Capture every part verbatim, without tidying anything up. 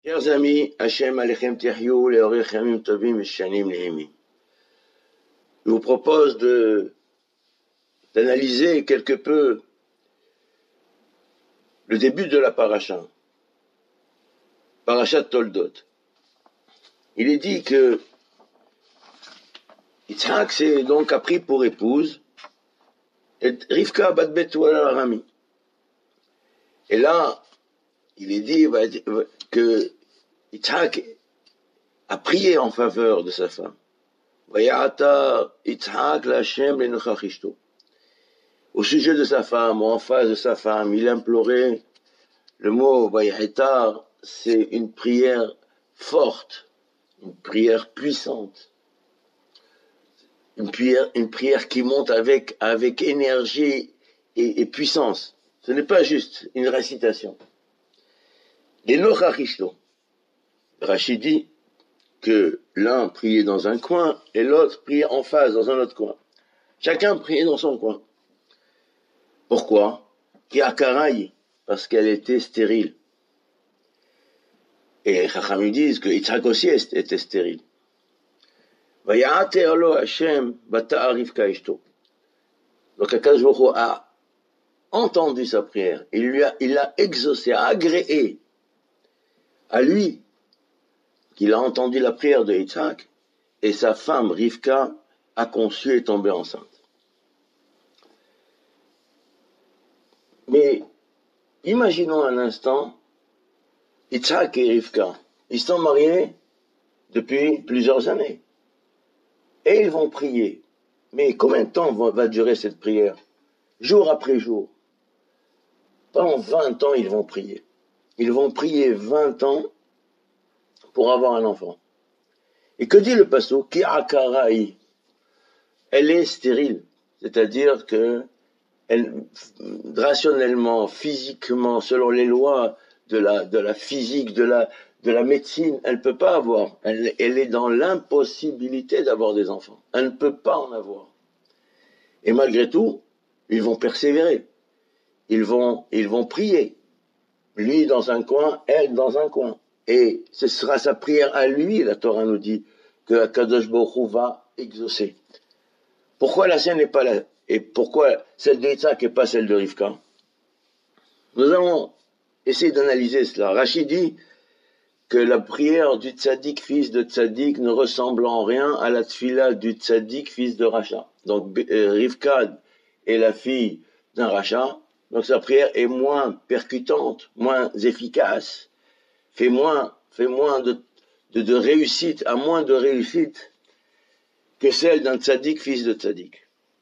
Chers amis, Hachem Alechem Tihyou, Leorech Yamim Tovim Shanim Nehemi. Je vous propose de, d'analyser quelque peu le début de la paracha, paracha Toldot. Il est dit que Yitzhak s'est donc a pris pour épouse et Rivka bat Betuel Arami. Et là, il est dit que Yitzhak a prié en faveur de sa femme. Vayata Yitzhak l'Hashem l'Enochachishto. Au sujet de sa femme, ou en face de sa femme, il implorait, le mot Vayata, c'est une prière forte, une prière puissante, une prière, une prière qui monte avec, avec énergie et, et puissance. Ce n'est pas juste une récitation. L'Enochachishto. Rachid dit que l'un priait dans un coin et l'autre priait en face dans un autre coin. Chacun priait dans son coin. Pourquoi? Qui a Karaï, parce qu'elle était stérile. Et Chachamim disent que Yitzhak aussi était stérile. Vayate alo Hashem bata Rivka ishto. Donc Akadosh Baruch Hu a entendu sa prière. Il lui a, il a exaucé, a agréé à lui qu'il a entendu la prière de Yitzhak, et sa femme Rivka a conçu et tombé enceinte. Mais imaginons un instant, Yitzhak et Rivka, ils sont mariés depuis plusieurs années, et ils vont prier. Mais combien de temps va, va durer cette prière? Jour après jour. Pendant vingt ans, ils vont prier. Ils vont prier vingt ans pour avoir un enfant. Et que dit le pasuk? Ki akaraï. Elle est stérile. C'est-à-dire que elle, rationnellement, physiquement, selon les lois de la, de la physique, de la, de la médecine, elle ne peut pas avoir. Elle, elle est dans l'impossibilité d'avoir des enfants. Elle ne peut pas en avoir. Et malgré tout, ils vont persévérer. Ils vont, ils vont prier. Lui dans un coin, elle dans un coin. Et ce sera sa prière à lui, la Torah nous dit, que Akadosh Baruch Hu va exaucer. Pourquoi la sienne n'est pas là? Et pourquoi celle de Yitzhak n'est pas celle de Rivka? Nous allons essayer d'analyser cela. Rachid dit que la prière du tzaddik, fils de tzaddik, ne ressemble en rien à la tfila du tzaddik, fils de Racha. Donc euh, Rivka est la fille d'un Racha, donc sa prière est moins percutante, moins efficace, fait moins, fait moins de, de, de réussite, a moins de réussite que celle d'un tzaddik, fils de tzaddik.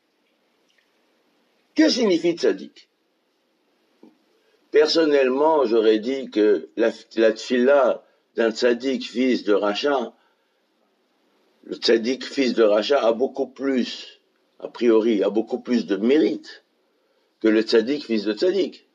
Que signifie tzaddik? Personnellement, j'aurais dit que la, la tfila d'un tzaddik, fils de Racha, le tzaddik, fils de Racha, a beaucoup plus, a priori, a beaucoup plus de mérite que le tzaddik, fils de tzaddik.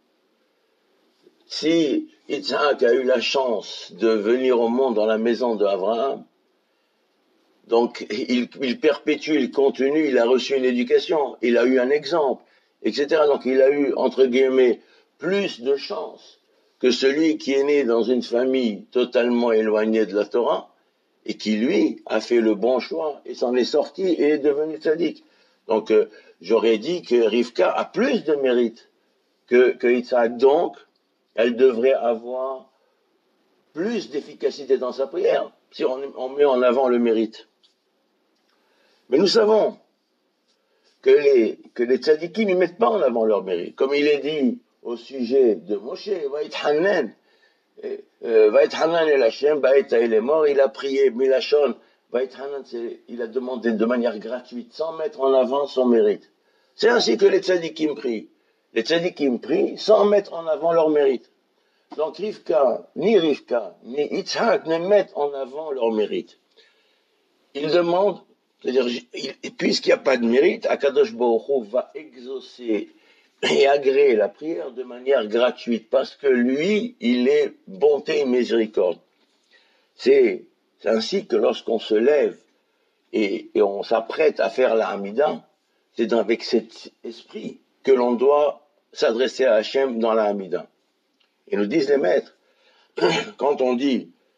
Si Yitzhak a eu la chance de venir au monde dans la maison d'Abraham, donc il, il perpétue, il continue, il a reçu une éducation, il a eu un exemple, et cetera. Donc il a eu, entre guillemets, plus de chance que celui qui est né dans une famille totalement éloignée de la Torah, et qui, lui, a fait le bon choix, et s'en est sorti, et est devenu tzaddik. Donc euh, j'aurais dit que Rivka a plus de mérite que, que Yitzhak. Donc, elle devrait avoir plus d'efficacité dans sa prière, si on, on met en avant le mérite. Mais nous savons que les, que les tzadikim ne mettent pas en avant leur mérite. Comme il est dit au sujet de Moshe, Vaïthanan, Vaïthanan el Hashem, Vaïta il est mort, il a prié, Milachon, Vaïthanan, il a demandé de manière gratuite, sans mettre en avant son mérite. C'est ainsi que les tzadikim prient. Les tzadikim prient sans mettre en avant leur mérite. Donc Rivka, ni Rivka, ni Yitzhak ne mettent en avant leur mérite. Ils demandent, c'est-à-dire, puisqu'il n'y a pas de mérite, Akadosh Baruch Hu va exaucer et agréer la prière de manière gratuite, parce que lui, il est bonté et miséricorde. C'est, c'est ainsi que lorsqu'on se lève et, et on s'apprête à faire la Hamida, c'est avec cet esprit que l'on doit s'adresser à Hachem dans la Hamida. Et nous disent les maîtres, quand on dit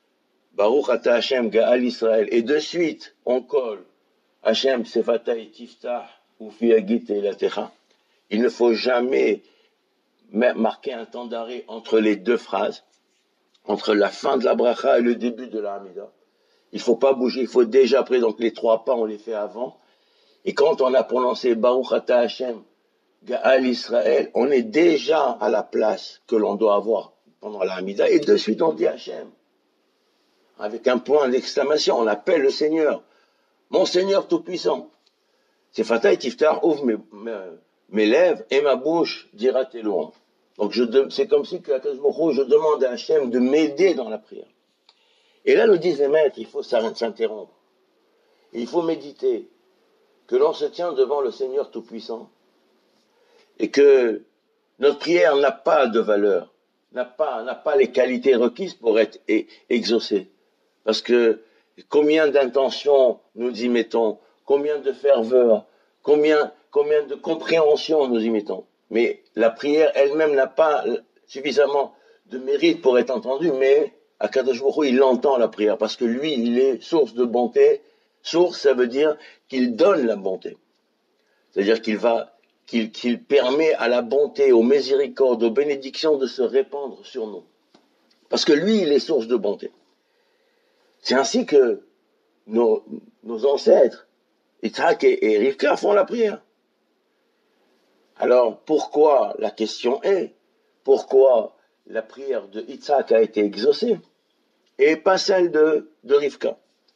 Baruch ata Hashem Ga'al Israël, et de suite, on colle Hashem Sefatay Tiftah Ufi Agit Eilatecha. Il ne faut jamais marquer un temps d'arrêt entre les deux phrases, entre la fin de la bracha et le début de la Hamida. Il ne faut pas bouger, il faut déjà après, donc les trois pas, on les fait avant. Et quand on a prononcé Baruch ata Hashem Ga'al Israël, on est déjà à la place que l'on doit avoir pendant la Hamida, et de suite on dit Hashem. Avec un point d'exclamation, on appelle le Seigneur. Mon Seigneur Tout-Puissant. C'est Fatah et Tiftar, ouvre mes, mes, mes lèvres et ma bouche dira tes louanges. Donc je, c'est comme si que je demande à Hachem de m'aider dans la prière. Et là, nous disent les maîtres, il faut s'interrompre. Il faut méditer que l'on se tient devant le Seigneur Tout-Puissant et que notre prière n'a pas de valeur, n'a pas, n'a pas les qualités requises pour être exaucée. Parce que combien d'intentions nous y mettons, combien de ferveur, combien, combien de compréhension nous y mettons. Mais la prière elle-même n'a pas suffisamment de mérite pour être entendue, mais Akadosh Baruch Hu, il entend la prière, parce que lui, il est source de bonté. Source, ça veut dire qu'il donne la bonté. C'est-à-dire qu'il va, qu'il, qu'il permet à la bonté, aux miséricordes, aux bénédictions de se répandre sur nous. Parce que lui, il est source de bonté. C'est ainsi que nos, nos ancêtres, Yitzhak et, et Rivka, font la prière. Alors, pourquoi, la question est, pourquoi la prière de Yitzhak a été exaucée et pas celle de, de Rivka?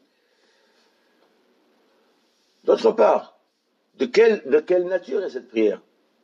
D'autre part, de quelle, de quelle nature est cette prière?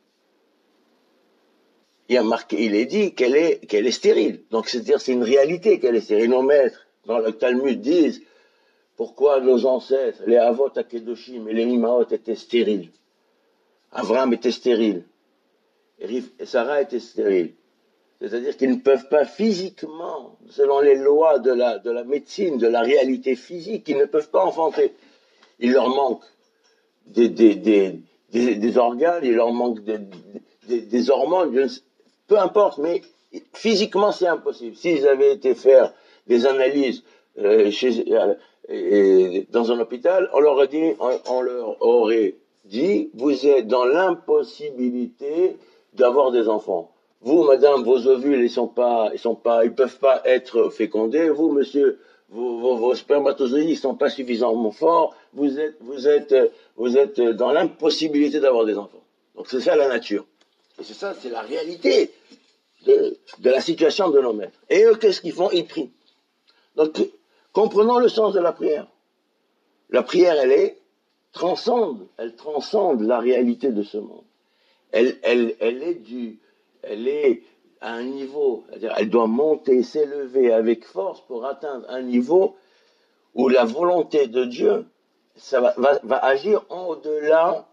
Il, a marqué, il est dit qu'elle est, qu'elle est stérile. Donc, c'est-à-dire, c'est une réalité qu'elle est stérile. Nos maîtres, dans le Talmud, disent pourquoi nos ancêtres, les Avot Akedoshim et les Imaot étaient stériles. Abraham était stérile. Et Sarah était stérile. C'est-à-dire qu'ils ne peuvent pas physiquement, selon les lois de la, de la médecine, de la réalité physique, ils ne peuvent pas enfanter. Il leur manque des, des, des, des, des organes, il leur manque des, des, des hormones, peu importe, mais physiquement c'est impossible. S'ils avaient été faire des analyses euh, chez, euh, et dans un hôpital, on leur, a dit, on, on leur aurait dit, vous êtes dans l'impossibilité d'avoir des enfants. Vous, madame, vos ovules, ils sont pas, ils sont pas, ils peuvent pas être fécondés. Vous, monsieur, vos, vos, vos spermatozoïdes, ils sont pas suffisamment forts. Vous êtes, vous êtes, vous êtes dans l'impossibilité d'avoir des enfants. Donc c'est ça la nature. Et c'est ça, c'est la réalité de, de la situation de nos maîtres. Et eux, qu'est-ce qu'ils font? Ils prient. Donc, comprenons le sens de la prière. La prière, elle est transcende, elle transcende la réalité de ce monde. Elle, elle, elle est du, elle est à un niveau, c'est-à-dire elle doit monter, s'élever avec force pour atteindre un niveau où la volonté de Dieu, ça va, va, va agir en au-delà,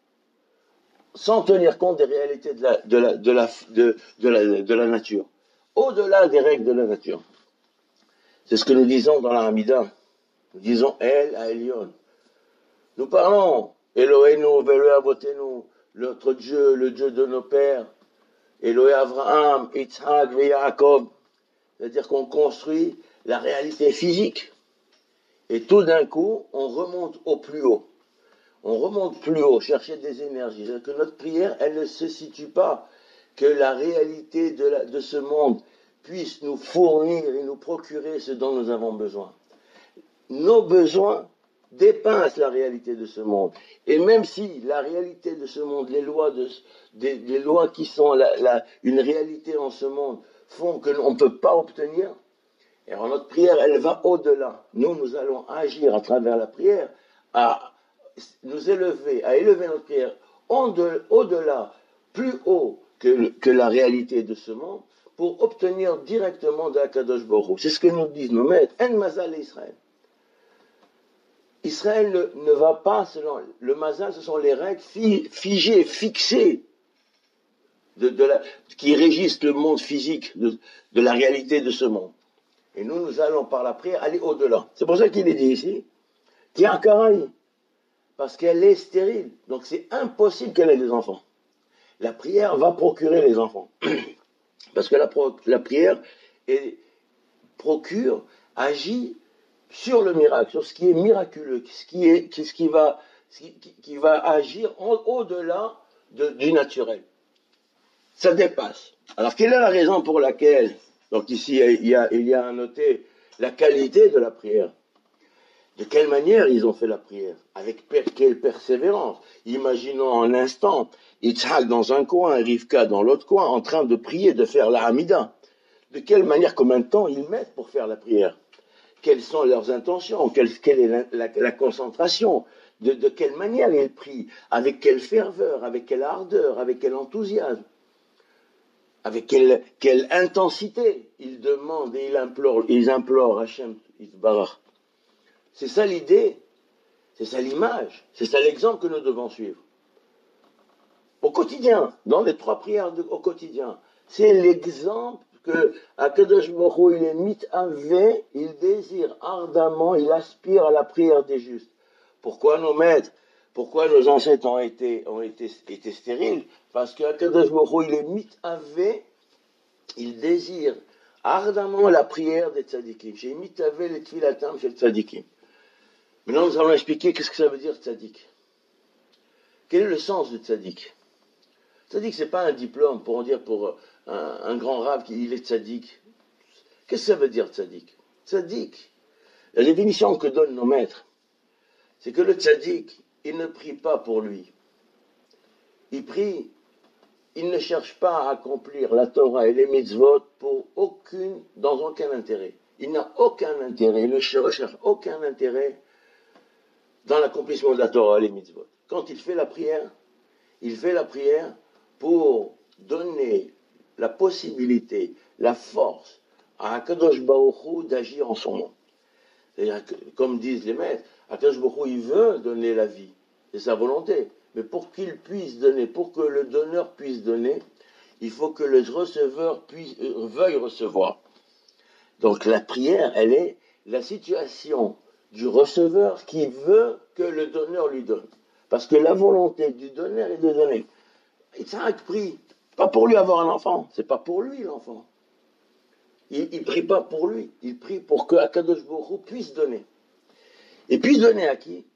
sans tenir compte des réalités de la, de la, de la, de, de la, de la nature, au-delà des règles de la nature. C'est ce que nous disons dans la Hamida. Nous disons El à Elion. Nous parlons Elohenu, Velo Avotenu, notre Dieu, le Dieu de nos pères, Elohé Abraham, Yitzhak et Yaakov. C'est-à-dire qu'on construit la réalité physique. Et tout d'un coup, on remonte au plus haut. On remonte plus haut, chercher des énergies. C'est-à-dire que notre prière, elle ne se situe pas que la réalité de, la, de ce monde puisse nous fournir et nous procurer ce dont nous avons besoin. Nos besoins dépassent la réalité de ce monde. Et même si la réalité de ce monde, les lois, de, des, les lois qui sont la, la, une réalité en ce monde, font que l'on ne peut pas obtenir, et alors notre prière, elle va au-delà. Nous, nous allons agir à travers la prière, à nous élever, à élever notre prière au-delà, plus haut que, que la réalité de ce monde, pour obtenir directement de Akadosh Baruch Hu. C'est ce que nous disent nos maîtres. En mazal Israël. Israël ne, ne va pas selon le mazal, ce sont les règles figées, fixées, de, de la, qui régissent le monde physique, de, de la réalité de ce monde. Et nous, nous allons par la prière aller au-delà. C'est pour ça qu'il est dit ici, qui a Karaï, parce qu'elle est stérile. Donc c'est impossible qu'elle ait des enfants. La prière va procurer les enfants. Parce que la, la prière est, procure, agit sur le miracle, sur ce qui est miraculeux, ce qui, est, ce qui, va, ce qui, qui va agir au-delà de, du naturel. Ça dépasse. Alors, quelle est la raison pour laquelle, donc ici, il y a, il y a à noter la qualité de la prière. De quelle manière ils ont fait la prière? Avec per quelle persévérance? Imaginons un instant, Yitzhak dans un coin, Rivka dans l'autre coin, en train de prier, de faire la Hamida. De quelle manière, combien de temps ils mettent pour faire la prière? Quelles sont leurs intentions? Quelle, quelle est la, la, la concentration? De, de quelle manière ils prient? Avec quelle ferveur? Avec quelle ardeur? Avec quel enthousiasme? Avec quelle, quelle intensité ils demandent et ils implorent, ils implorent Hachem Yitbarach. C'est ça l'idée, c'est ça l'image, c'est ça l'exemple que nous devons suivre. Au quotidien, dans les trois prières de, au quotidien, c'est l'exemple que Akadosh Baruch Hu, il est mit'avé, il désire ardemment, il aspire à la prière des justes. Pourquoi nos maîtres, pourquoi nos ancêtres ont été, ont été, été stériles? Parce que Akadosh Baruch Hu, il est mit'avé, il désire ardemment la prière des tzadikim. Chez mit'avé les tfilatam chez le tzadikim. Maintenant, nous allons expliquer qu'est-ce que ça veut dire tzadik. Quel est le sens de tzadik? Tzadik, ce n'est pas un diplôme pour dire pour un, un grand rave qu'il est tzadik. Qu'est-ce que ça veut dire tzadik? Tzadik, la définition que donnent nos maîtres, c'est que le tzadik, il ne prie pas pour lui. Il prie, il ne cherche pas à accomplir la Torah et les mitzvot pour aucune, dans aucun intérêt. Il n'a aucun intérêt, il ne recherche aucun intérêt dans l'accomplissement de la Torah et les mitzvot. Quand il fait la prière, il fait la prière pour donner la possibilité, la force à Akadosh Baruch Hu d'agir en son nom. C'est-à-dire que, comme disent les maîtres, Akadosh Baruch Hu, il veut donner la vie, c'est sa volonté. Mais pour qu'il puisse donner, pour que le donneur puisse donner, il faut que le receveur puisse, euh, veuille recevoir. Donc la prière, elle est la situation du receveur qui veut que le donneur lui donne. Parce que la volonté du donneur est de donner. Yitzhak prie, pas pour lui avoir un enfant, c'est pas pour lui l'enfant. Il ne prie pas pour lui, il prie pour que Akadosh Baruch Hu puisse donner. Et puisse donner à qui?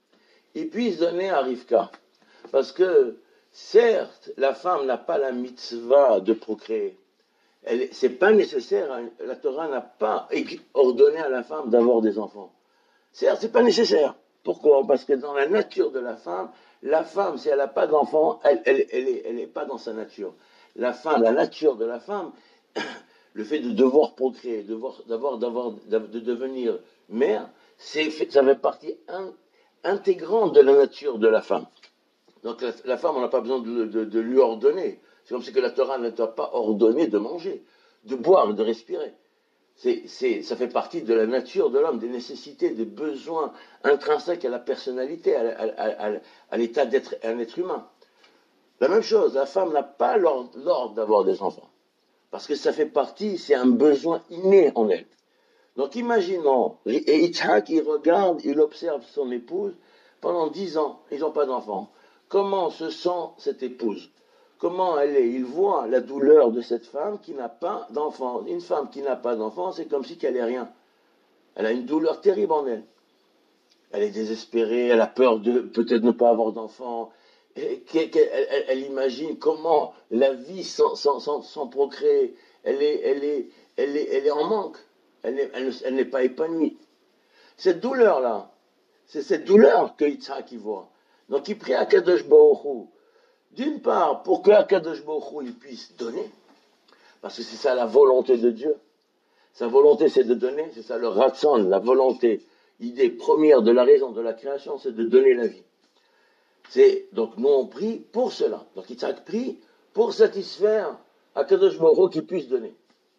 Il puisse donner à Rivka. Parce que, certes, la femme n'a pas la mitzvah de procréer. Ce n'est pas nécessaire, hein, la Torah n'a pas ordonné à la femme d'avoir des enfants. Certes, ce n'est pas nécessaire. Pourquoi? Parce que dans la nature de la femme, la femme, si elle n'a pas d'enfant, elle n'est elle, elle elle est pas dans sa nature. La femme, la nature de la femme, le fait de devoir procréer, de, devoir, d'avoir, d'avoir, de devenir mère, c'est, ça fait partie in, intégrante de la nature de la femme. Donc la, la femme, on n'a pas besoin de, de, de lui ordonner. C'est comme si que la Torah ne t'a pas ordonné de manger, de boire, de respirer. C'est, c'est, ça fait partie de la nature de l'homme, des nécessités, des besoins intrinsèques à la personnalité, à, à, à, à l'état d'être un être humain. La même chose, la femme n'a pas l'ordre, l'ordre d'avoir des enfants. Parce que ça fait partie, c'est un besoin inné en elle. Donc imaginons, et Yitzhak, il regarde, il observe son épouse, pendant dix ans, ils n'ont pas d'enfants. Comment se sent cette épouse? Comment elle est? Il voit la douleur de cette femme qui n'a pas d'enfant. Une femme qui n'a pas d'enfant, c'est comme si qu'elle n'est rien. Elle a une douleur terrible en elle. Elle est désespérée, elle a peur de peut-être ne pas avoir d'enfant. Elle, elle, elle imagine comment la vie sans, sans, sans, sans procréer, elle est, elle, est, elle, est, elle est en manque. Elle, est, elle, elle n'est pas épanouie. Cette douleur-là, c'est cette douleur que Yitzhak y voit. Donc il prie à Kadosh Baruch Hu. D'une part, pour que Akadosh Baruch Hu il puisse donner, parce que c'est ça la volonté de Dieu. Sa volonté, c'est de donner, c'est ça le ratson, la volonté, l'idée première de la raison de la création, c'est de donner la vie. C'est, donc nous on prie pour cela. Donc Yitzhak prie pour satisfaire Akadosh Baruch Hu qu'il puisse donner.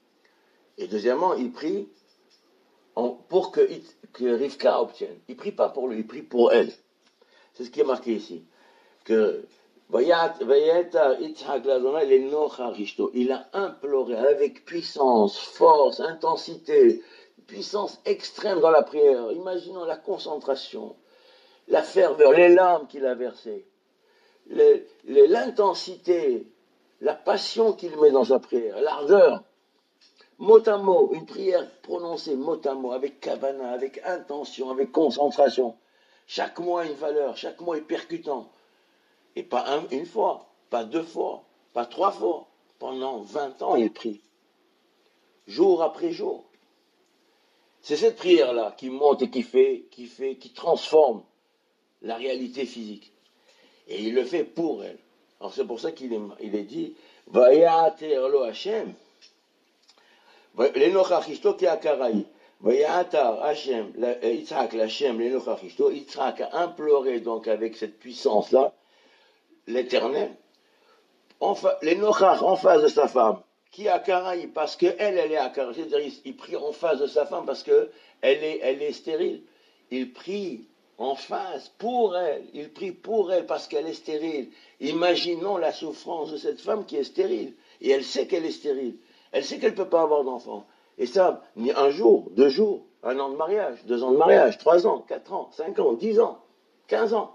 Et deuxièmement, il prie en, pour que, que Rivka obtienne. Il ne prie pas pour lui, il prie pour elle. C'est ce qui est marqué ici. Que il a imploré avec puissance, force, intensité, puissance extrême dans la prière. Imaginons la concentration, la ferveur, les larmes qu'il a versées, les, les, l'intensité, la passion qu'il met dans sa prière, l'ardeur. mot à mot, une prière prononcée mot à mot, avec kavana, avec intention, avec concentration. Chaque mot a une valeur, chaque mot est percutant. Et pas un, une fois, pas deux fois, pas trois fois. Pendant vingt ans, il prie. Jour après jour. C'est cette prière-là qui monte et qui fait, qui fait, qui transforme la réalité physique. Et il le fait pour elle. Alors c'est pour ça qu'il est, il est dit, Vayater lo Hashem, l'enochachishto ki akarai, Vayatar Hashem, Yitzhak l'Hashem, l'enochachishto, Yitzhak a imploré donc avec cette puissance-là, l'Éternel, l'enochach en face de sa femme, qui akarai, parce qu'elle, elle est akarai, c'est-à-dire il prie en face de sa femme parce qu'elle est, elle est stérile. Il prie en face, pour elle, il prie pour elle parce qu'elle est stérile. Imaginons la souffrance de cette femme qui est stérile. Et elle sait qu'elle est stérile. Elle sait qu'elle ne peut pas avoir d'enfant. Et ça, un jour, deux jours, un an de mariage, deux ans de mariage, trois ans, quatre ans, cinq ans, dix ans, quinze ans.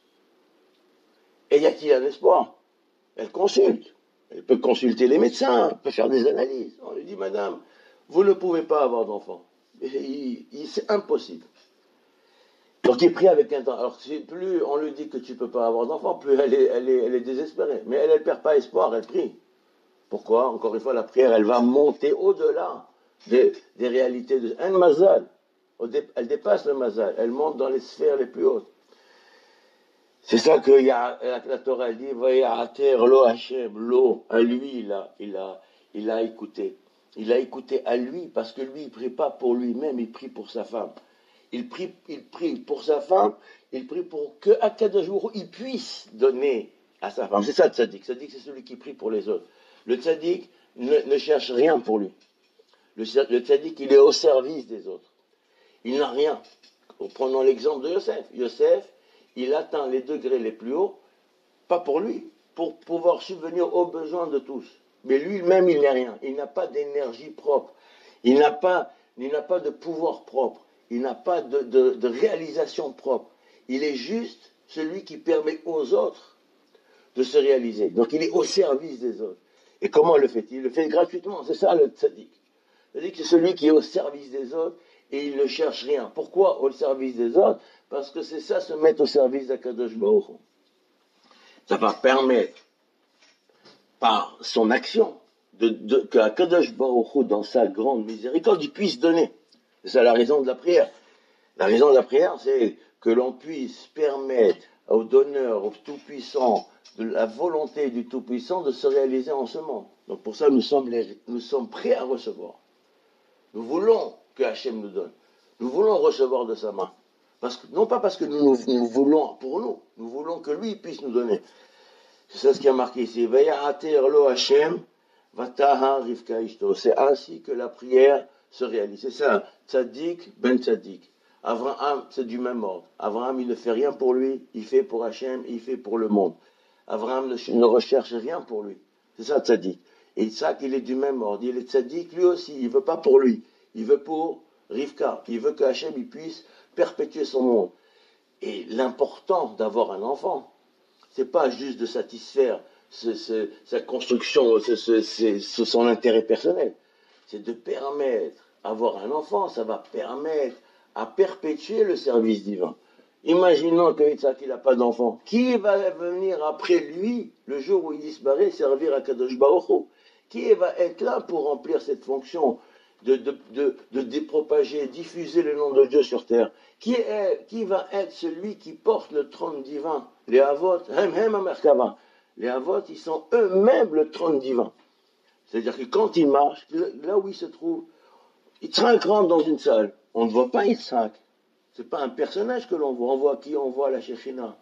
Et y a-t-il un espoir? Elle consulte. Elle peut consulter les médecins, elle peut faire des analyses. On lui dit, madame, vous ne pouvez pas avoir d'enfant. C'est impossible. Donc il prie avec intention. Alors plus on lui dit que tu ne peux pas avoir d'enfant, plus elle est, elle, est, elle est désespérée. Mais elle ne perd pas espoir, elle prie. Pourquoi? Encore une fois, la prière, elle va monter au-delà des, des réalités de un mazal. Elle dépasse le mazal, elle monte dans les sphères les plus hautes. C'est ça que y a, la, la Torah dit, Vayater lo Hashem, lo, à lui, il a, il, a, il a écouté. Il a écouté à lui, parce que lui, il ne prie pas pour lui-même, il prie pour sa femme. Il prie, il prie pour sa femme, il prie pour que à quatre jours il puisse donner à sa femme. C'est ça le tzaddik. Le tzaddik, c'est celui qui prie pour les autres. Le tzaddik ne, ne cherche rien pour lui. Le, le tzaddik, il est au service des autres. Il n'a rien. Prenons l'exemple de Yosef. Yosef, il atteint les degrés les plus hauts, pas pour lui, pour pouvoir subvenir aux besoins de tous. Mais lui-même, il n'a rien. Il n'a pas d'énergie propre. Il n'a pas, il n'a pas de pouvoir propre. Il n'a pas de, de, de réalisation propre. Il est juste celui qui permet aux autres de se réaliser. Donc il est au service des autres. Et comment le fait-il? Il le fait gratuitement. C'est ça le tzaddik. Le tzaddik, c'est celui qui est au service des autres et il ne cherche rien. Pourquoi au service des autres? Parce que c'est ça, se mettre au service d'Akadosh Baruch Hu. Ça va permettre, par son action, de, de, que Akadosh Baruch Hu, dans sa grande miséricorde, il puisse donner. C'est ça la raison de la prière. La raison de la prière, c'est que l'on puisse permettre au donneur, au Tout-Puissant, de la volonté du Tout-Puissant de se réaliser en ce monde. Donc pour ça, nous sommes, les, nous sommes prêts à recevoir. Nous voulons que Hachem nous donne. Nous voulons recevoir de sa main. Parce que, non pas parce que nous, nous, nous voulons pour nous, nous voulons que lui puisse nous donner. C'est ça ce qui a marqué ici. Vaya'ater lo Hachem, vataha rivka ishto. C'est ainsi que la prière se réalise. C'est ça, tzaddik ben tzaddik. Abraham, c'est du même ordre. Abraham, il ne fait rien pour lui, il fait pour Hachem, il fait pour le monde. Abraham ne, ne recherche rien pour lui. C'est ça, tzaddik. Et Isaac, il est du même ordre. Il est tzaddik, lui aussi. Il ne veut pas pour lui. Il veut pour Rivka. Il veut que Hachem il puisse perpétuer son monde. Et l'important d'avoir un enfant, c'est pas juste de satisfaire ce, ce, sa construction, ce, ce, ce, ce, son intérêt personnel. C'est de permettre avoir un enfant, ça va permettre à perpétuer le service divin. Imaginons que Yitzhak n'a pas d'enfant. Qui va venir après lui, le jour où il disparaît, servir à Kadosh Baruch Hu? Qui va être là pour remplir cette fonction de, de, de, de dépropager, diffuser le nom de Dieu sur terre? Qui, est, qui va être celui qui porte le trône divin? Les Avot, hem hem amerkava. Les Avot, ils sont eux-mêmes le trône divin. C'est-à-dire que quand ils marchent, là où ils se trouvent, Yitzhak rentre dans une salle. On ne voit pas Yitzhak. Ce n'est pas un personnage que l'on voit. On voit qui? On voit la Shekhinah.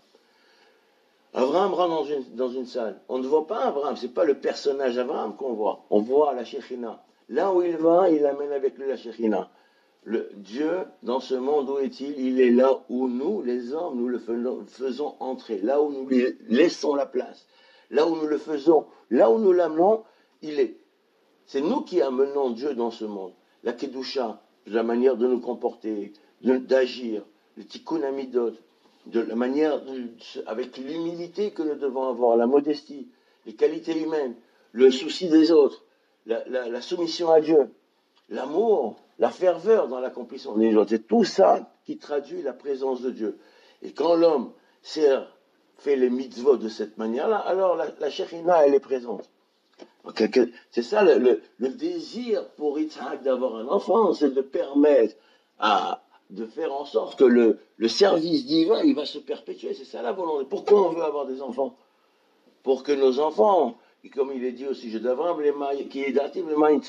Abraham rentre dans une, dans une salle. On ne voit pas Abraham. Ce n'est pas le personnage Abraham qu'on voit. On voit la Shekhinah. Là où il va, il amène avec lui la Shekhinah. Le Dieu, dans ce monde, où est-il? Il est là où nous, les hommes, nous le faisons, faisons entrer. Là où nous lui laissons la place. Là où nous le faisons. Là où nous l'amenons, il est. C'est nous qui amenons Dieu dans ce monde. La Kedusha, la manière de nous comporter, de, d'agir, le tikkun amidot, de la manière, de, avec l'humilité que nous devons avoir, la modestie, les qualités humaines, le souci des autres, la, la, la soumission à Dieu. l'amour, la ferveur dans l'accomplissement des choses. C'est tout ça qui traduit la présence de Dieu. Et quand l'homme sert, fait les mitzvot de cette manière-là, alors la, la Shekhinah, elle est présente. C'est ça le, le, le désir pour Yitzhak d'avoir un enfant, c'est de permettre à, de faire en sorte que le, le service divin, il va se perpétuer. C'est ça la volonté. Pourquoi on veut avoir des enfants? Pour que nos enfants, et comme il est dit au sujet d'Abraham, qui est daté,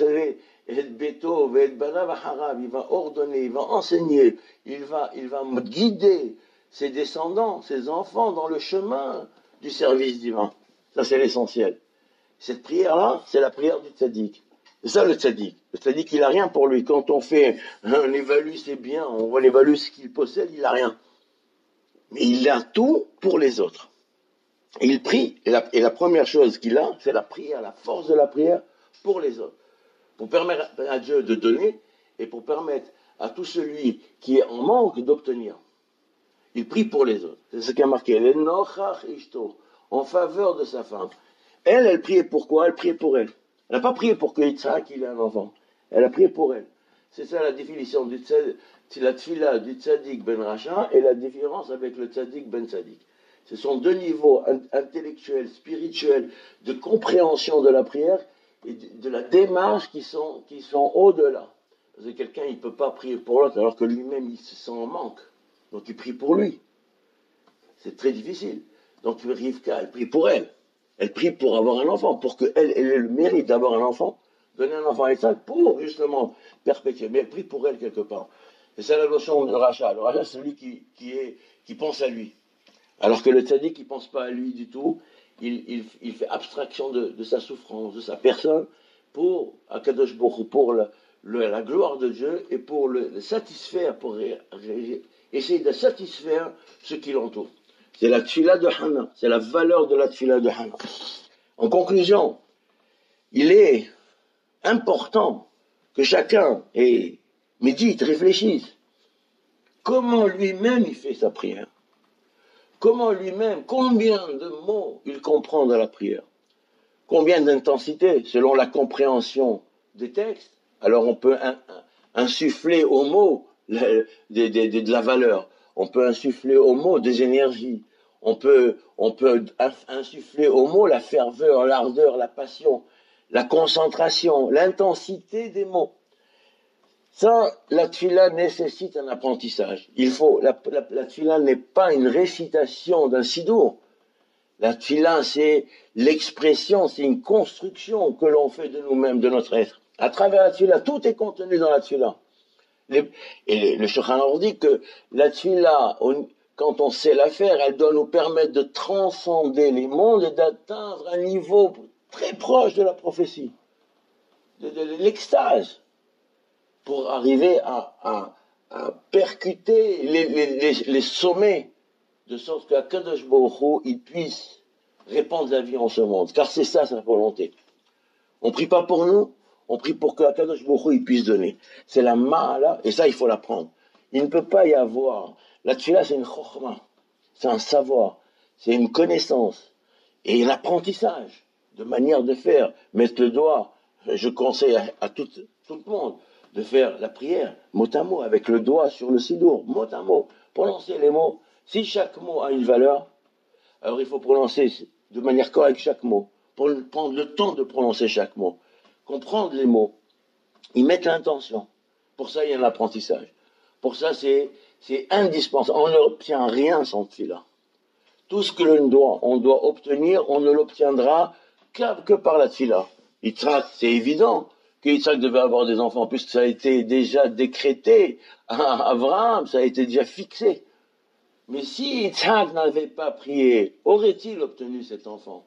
il va ordonner, il va enseigner, il va, il va guider ses descendants, ses enfants dans le chemin du service divin. Ça, c'est l'essentiel. Cette prière-là, c'est la prière du tzaddik. C'est ça le tzaddik. Le tzaddik, il n'a rien pour lui. Quand on fait, on évalue ses biens, on évalue ce qu'il possède, il n'a rien. Mais il a tout pour les autres. Et il prie, et la, et la première chose qu'il a, c'est la prière, la force de la prière pour les autres. Pour permettre à Dieu de donner, et pour permettre à tout celui qui est en manque d'obtenir. Il prie pour les autres. C'est ce qui a marqué. En faveur de sa femme. Elle, elle priait pourquoi? Elle priait pour elle. Elle n'a pas prié pour que Yitzhak il ait un enfant. Elle a prié pour elle. C'est ça la définition du tzaddik, la tfila du tzaddik ben Racha et la différence avec le tzaddik ben tzaddik. Ce sont deux niveaux intellectuels, spirituels, de compréhension de la prière et de la démarche qui sont, qui sont au-delà. Parce que quelqu'un, il ne peut pas prier pour l'autre alors que lui-même, il se sent en manque. Donc il prie pour lui. C'est très difficile. Donc Rivka, elle prie pour elle. Elle prie pour avoir un enfant, pour qu'elle elle ait le mérite d'avoir un enfant, donner un enfant à Yitzhak pour justement perpétuer. Mais elle prie pour elle quelque part. Et c'est la notion de rachat. Le rachat, c'est celui qui, qui, est, qui pense à lui. Alors que le tzaddik, il ne pense pas à lui du tout. Il, il, il fait abstraction de, de sa souffrance, de sa personne, pour Akadosh Baruch Hu, pour le, le, la gloire de Dieu et pour le, le satisfaire, pour ré, ré, essayer de satisfaire ce qui l'entoure. C'est la tfila de Hana, c'est la valeur de la tfila de Hana. En conclusion, il est important que chacun et médite, réfléchisse. Comment lui-même il fait sa prière? Comment lui-même, combien de mots il comprend dans la prière? Combien d'intensité selon la compréhension des textes? Alors on peut in, insuffler aux mots de, de, de, de la valeur. On peut insuffler aux mots des énergies. On peut, on peut insuffler aux mots la ferveur, l'ardeur, la passion, la concentration, l'intensité des mots. Ça, la tfila nécessite un apprentissage. Il faut, la, la, la tfila n'est pas une récitation d'un sidour. La tfila, c'est l'expression, c'est une construction que l'on fait de nous-mêmes, de notre être. À travers la tfila, tout est contenu dans la tfila. Les, et le Shulchan Aruch dit que la tfila, on, quand on sait la faire, elle doit nous permettre de transcender les mondes et d'atteindre un niveau très proche de la prophétie, de, de, de l'extase, pour arriver à, à, à percuter les, les, les, les sommets, de sorte qu'Akadosh Baruch Hu, il puisse répandre la vie en ce monde, car c'est ça sa volonté. On ne prie pas pour nous, on prie pour qu'Akadosh Baruch Hu, il puisse donner. C'est la ma'ala, et ça il faut l'apprendre. Il ne peut pas y avoir, la tfila c'est une chokhma, c'est un savoir, c'est une connaissance, et un apprentissage, de manière de faire, mettre le doigt, je conseille à, à tout, tout le monde, de faire la prière, mot à mot, avec le doigt sur le sidour, mot à mot, prononcer les mots. Si chaque mot a une valeur, alors il faut prononcer de manière correcte chaque mot, pour prendre le temps de prononcer chaque mot, comprendre les mots, y mettre l'intention. Pour ça, il y a un apprentissage. Pour ça, c'est, c'est indispensable. On n'obtient rien sans tfila. Tout ce que l'on doit, on doit obtenir, on ne l'obtiendra que, que par la tfila. Yitzhak, c'est évident que Yitzhak devait avoir des enfants, puisque ça a été déjà décrété à Abraham, ça a été déjà fixé. Mais si Yitzhak n'avait pas prié, aurait-il obtenu cet enfant?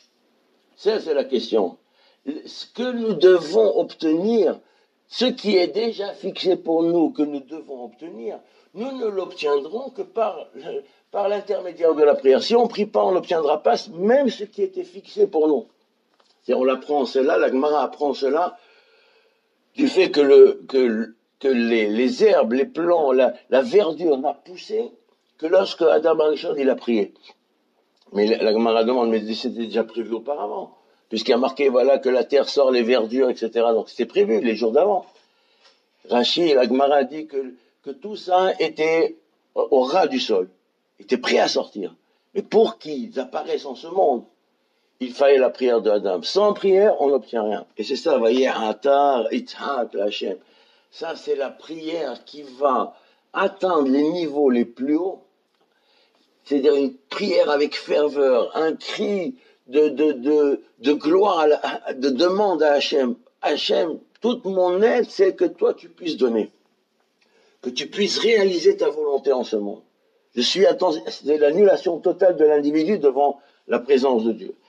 Ça, c'est la question. Ce que nous devons obtenir, ce qui est déjà fixé pour nous, que nous devons obtenir, nous ne l'obtiendrons que par, par l'intermédiaire de la prière. Si on ne prie pas, on n'obtiendra pas même ce qui était fixé pour nous. C'est, on apprend cela, la Gemara apprend cela, du fait que, le, que, que les, les herbes, les plants, la, la verdure n'a poussé que lorsque Adam Arishon, il a prié. Mais la, la Gemara demande, mais c'était déjà prévu auparavant, puisqu'il y a marqué, voilà, que la terre sort les verdures, et cetera. Donc c'était prévu les jours d'avant. Rachid, la Gemara dit que, que tout ça était au, au ras du sol, était prêt à sortir. Mais pour qu'ils apparaissent en ce monde, il fallait la prière de Adam. Sans prière, on n'obtient rien. Et c'est ça, vous voyez, Atar, Itzhak, Hachem. Ça, c'est la prière qui va atteindre les niveaux les plus hauts. C'est-à-dire une prière avec ferveur, un cri de, de, de, de gloire, de demande à Hachem. Hachem, toute mon aide, c'est que toi, tu puisses donner. Que tu puisses réaliser ta volonté en ce monde. Je suis attention, c'est l'annulation totale de l'individu devant la présence de Dieu.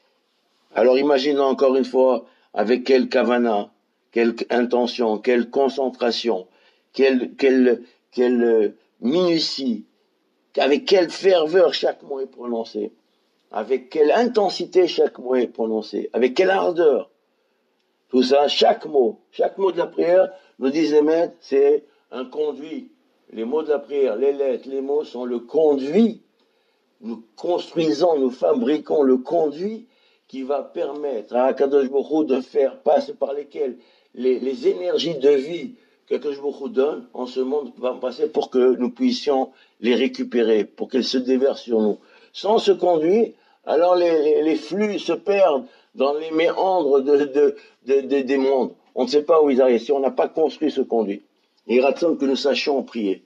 Alors imaginons encore une fois avec quelle kavana, quelle intention, quelle concentration, quelle, quelle, quelle minutie, avec quelle ferveur chaque mot est prononcé, avec quelle intensité chaque mot est prononcé, avec quelle ardeur. Tout ça, chaque mot, chaque mot de la prière, nous disent les maîtres, c'est un conduit. Les mots de la prière, les lettres, les mots sont le conduit. Nous construisons, nous fabriquons le conduit qui va permettre à Akadosh Baruch Hu de faire passer par lesquelles les, les énergies de vie qu'Akadosh Baruch Hu donne en ce monde va passer pour que nous puissions les récupérer, pour qu'elles se déversent sur nous. Sans ce conduit, alors les, les, les flux se perdent dans les méandres de, de, de, de, des mondes. On ne sait pas où ils arrivent si on n'a pas construit ce conduit. Il ratson que nous sachions prier.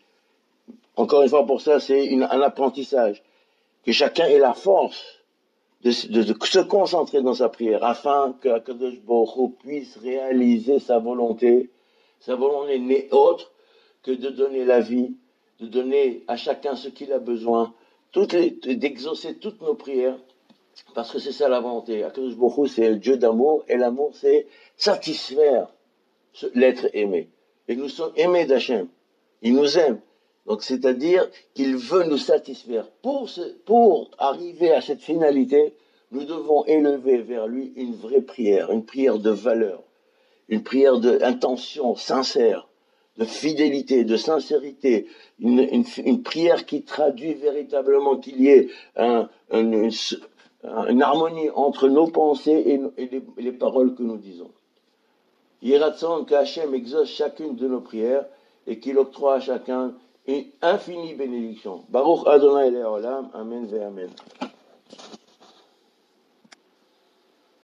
Encore une fois, pour ça, c'est une, un apprentissage. Que chacun ait la force de, de, de se concentrer dans sa prière afin que Akadosh Baruch Hu puisse réaliser sa volonté. Sa volonté n'est autre que de donner la vie, de donner à chacun ce qu'il a besoin, toutes les, d'exaucer toutes nos prières, parce que c'est ça la volonté. Akadosh Baruch Hu, c'est le Dieu d'amour, et l'amour, c'est satisfaire l'être aimé. Et nous sommes aimés d'Hachem. Il nous aime. Donc, c'est-à-dire qu'il veut nous satisfaire. Pour, ce, pour arriver à cette finalité, nous devons élever vers lui une vraie prière, une prière de valeur, une prière d'intention sincère, de fidélité, de sincérité, une, une, une prière qui traduit véritablement qu'il y ait un, un, une, une harmonie entre nos pensées et, et, les, et les paroles que nous disons. Yeratzon que Hachem exauce chacune de nos prières et qu'il octroie à chacun une infinie bénédiction. Baruch Adonai Le'olam, Amen ve Amen.